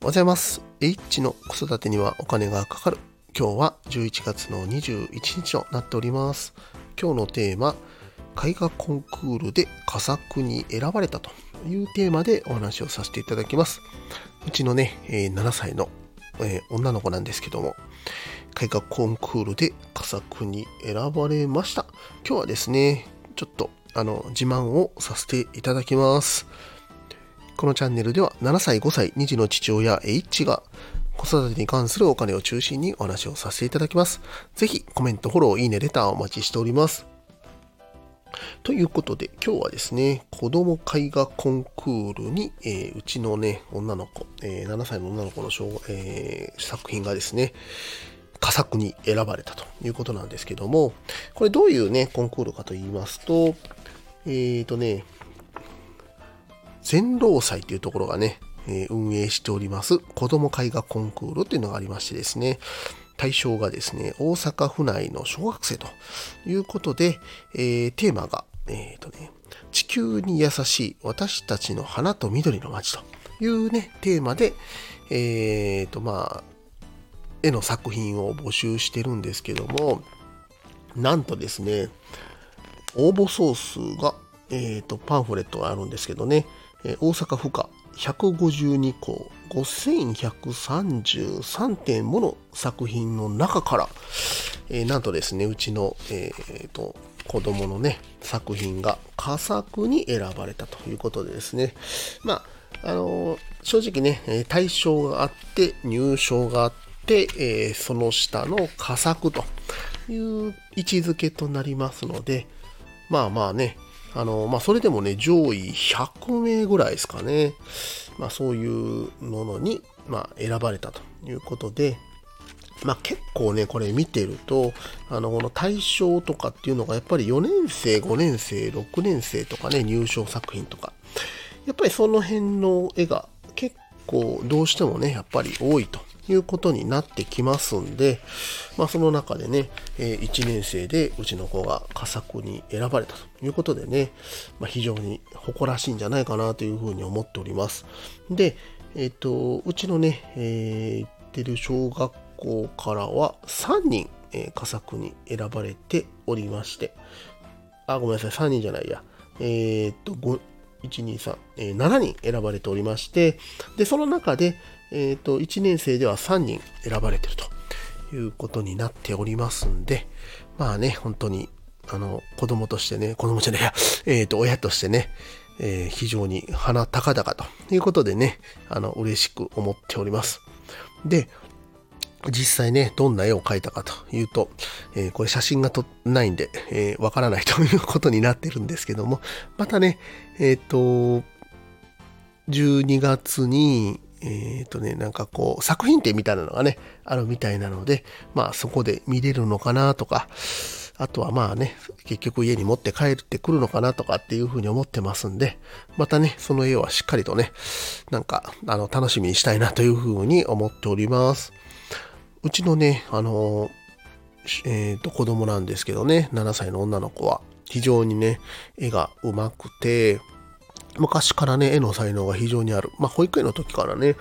おはようございます。H の子育てにはお金がかかる。今日は11月の21日となっております。今日のテーマ、絵画コンクールで佳作に選ばれたというテーマでお話をさせていただきます。うちのね、7歳の、女の子なんですけども、絵画コンクールで佳作に選ばれました。今日はですね、ちょっと自慢をさせていただきます。このチャンネルでは7歳、5歳、2児の父親 H が子育てに関するお金を中心にお話をさせていただきます。ぜひコメント、フォロー、いいね、レターをお待ちしております。ということで今日はですね、子供絵画コンクールに、うちのね、女の子、7歳の女の子の作品がですね、佳作に選ばれたということなんですけども、これどういうね、コンクールかと言いますと、全労祭というところがね、運営しております子ども絵画コンクールというのがありましてですね、対象がですね、大阪府内の小学生ということで、テーマが、地球に優しい私たちの花と緑の街というね、テーマで、絵の作品を募集してるんですけども、なんとですね、応募総数が、パンフレットがあるんですけどね、大阪府下152校5133点もの作品の中から、なんとですね、うちの、子供のね、作品が佳作に選ばれたということでですね、正直ね、対象があって入賞があって、その下の佳作という位置づけとなりますので、それでもね、上位100名ぐらいですかね。そういうものに、選ばれたということで、結構ね、これ見てると、この対象とかっていうのが、やっぱり4年生、5年生、6年生とかね、入賞作品とか、やっぱりその辺の絵が結構どうしてもね、やっぱり多いということになってきますんで、その中でね、1年生でうちの子が佳作に選ばれたということでね、非常に誇らしいんじゃないかなというふうに思っております。で、うちのね、行ってる小学校からは3人、佳作に選ばれておりまして、ごめんなさい、3人じゃないや。1、2、3、7人選ばれておりまして、で、その中で、1年生では3人選ばれているということになっておりますんで、本当に、子供としてね、親としてね、非常に鼻高々ということでね、嬉しく思っております。で、実際ね、どんな絵を描いたかというと、これ写真がないんで、わからないということになってるんですけども、またね、12月に、作品展みたいなのがね、あるみたいなので、そこで見れるのかなとか、あとは結局家に持って帰ってくるのかなとかっていうふうに思ってますんで、またね、その絵はしっかりとね、楽しみにしたいなというふうに思っております。うちのね、子供なんですけどね、7歳の女の子は非常にね、絵が上手くて、昔からね、絵の才能が非常にある。保育園の時からね、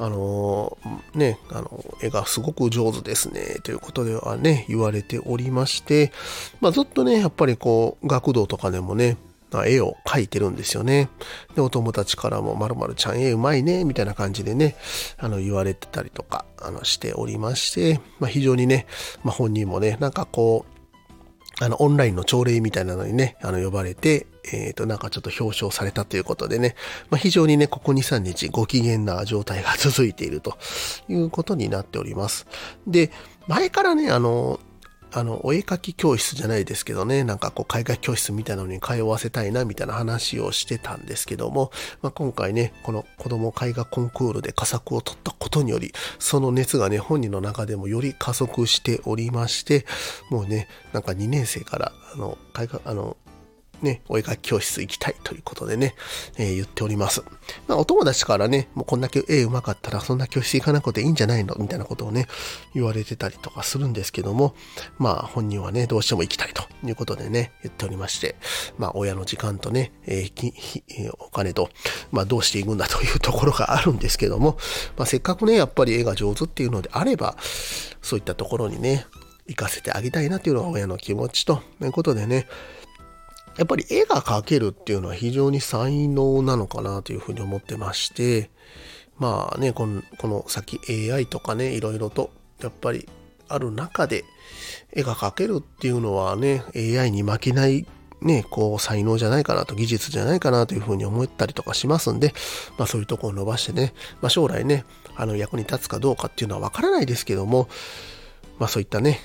絵がすごく上手ですね、ということではね、言われておりまして、ずっとね、やっぱり学童とかでもね、絵を描いてるんですよね。で、お友達からも、〇〇ちゃん絵うまいね、みたいな感じでね、言われてたりとか、しておりまして、非常にね、本人もね、オンラインの朝礼みたいなのにね、呼ばれて、ちょっと表彰されたということでね、非常にね、ここ2、3日ご機嫌な状態が続いているということになっております。で、前からね、お絵描き教室じゃないですけどね、絵画教室みたいなのに通わせたいなみたいな話をしてたんですけども、今回ね、この子供絵画コンクールで佳作を取ったことにより、その熱がね、本人の中でもより加速しておりまして、もうね、2年生から、 ね、お絵描き教室行きたいということでね、言っております。お友達からね、もうこんだけ絵上手かったらそんな教室行かなくていいんじゃないのみたいなことをね、言われてたりとかするんですけども、本人はね、どうしても行きたいということでね、言っておりまして、親の時間とね、お金と、どうしていくんだというところがあるんですけども、せっかくね、やっぱり絵が上手っていうのであれば、そういったところにね、行かせてあげたいなというのが親の気持ちということでね、やっぱり絵が描けるっていうのは非常に才能なのかなというふうに思ってまして、この先 AI とかね、いろいろとやっぱりある中で絵が描けるっていうのはね、AI に負けないね、才能じゃないかなと、技術じゃないかなというふうに思ったりとかしますんで、そういうところを伸ばしてね、将来ね、役に立つかどうかっていうのはわからないですけども、そういったね、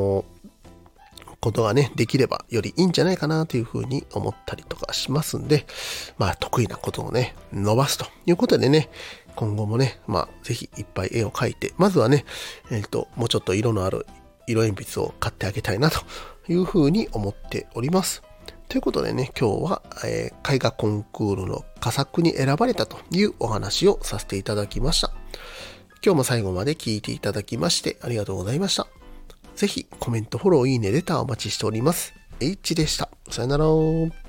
ことがね、できればよりいいんじゃないかなというふうに思ったりとかしますんで、得意なことをね、伸ばすということでね、今後もね、ぜひいっぱい絵を描いて、まずはね、もうちょっと色のある色鉛筆を買ってあげたいなというふうに思っております。ということでね、今日は、絵画コンクールの佳作に選ばれたというお話をさせていただきました。今日も最後まで聞いていただきましてありがとうございました。ぜひコメント、フォロー、いいね、レターお待ちしております。H でした。さよなら。